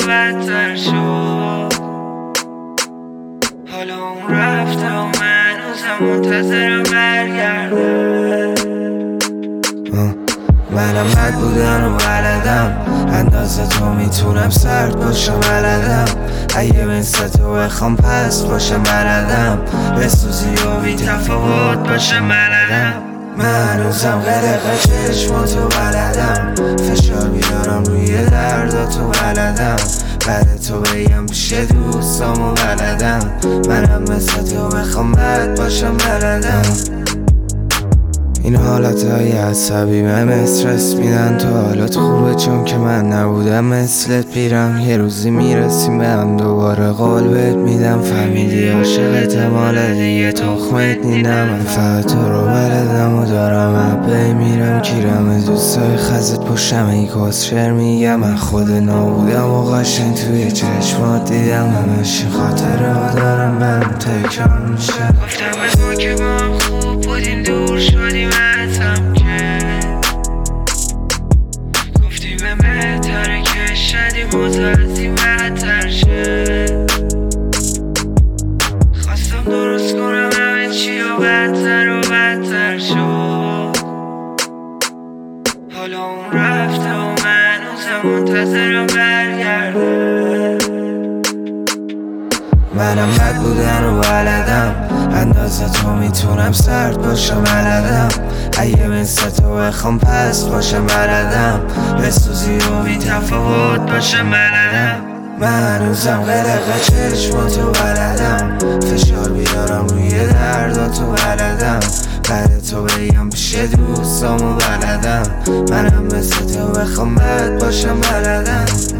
بدتر شد. حالا اون رفته و من هنوزم منتظرم برگرده. منم بد بودن و بلدم، اندازه تو میتونم سرد باشم بلدم. اگه مثل تو بخوام پست باشم بلدم، بسوزی و بی تفاوت باشم بلدم. من هنوزم قلق چشماتو بلدم، فشار بیارم روی درداتو بلدم. بعد تو بگم پیش دوستامو بلدم. منم مثل تو بخوام بد باشم بلدم. این حالتهای عصبی من استرس میدن. تو حالت خوبه چون که من نبودم مثلت میرم. یه روزی میرسیم به هم دوباره قول بهت میدم. فهمیدی عاشقت مال دیگه تخمت نینم. من فقط تو رو بلدم و دارم عبه میرم. کیرم دوستای خزت پشتم ای کسشر میگم. من خود نابودم و قشنگ توی چشمات دیدم. همش این خاطره ها دارم برم تکرار میشه. گفتم به تو که با هم خوب بودیم دور شدیم ازم، که گفتی به بهتره که شدیم و تو از این بدتر شه. خواستم درست کنم همه چی و بدتر شد. حالا اون رفته و من هنوزم منتظرم برگرده. منم بد بودن و بلدم، اندازه تو میتونم سرد باشم بلدم. اگه مثل تو بخوام پست باشم بلدم، بسوزی و بی تفاوت باشم بلدم. من هنوزم قلق چشماتو بلدم، فشار بیارم روی درداتو بلدم. بعد تو بگم پیش دوستامو بلدم. منم مثل تو بخوام بد باشم بلدم.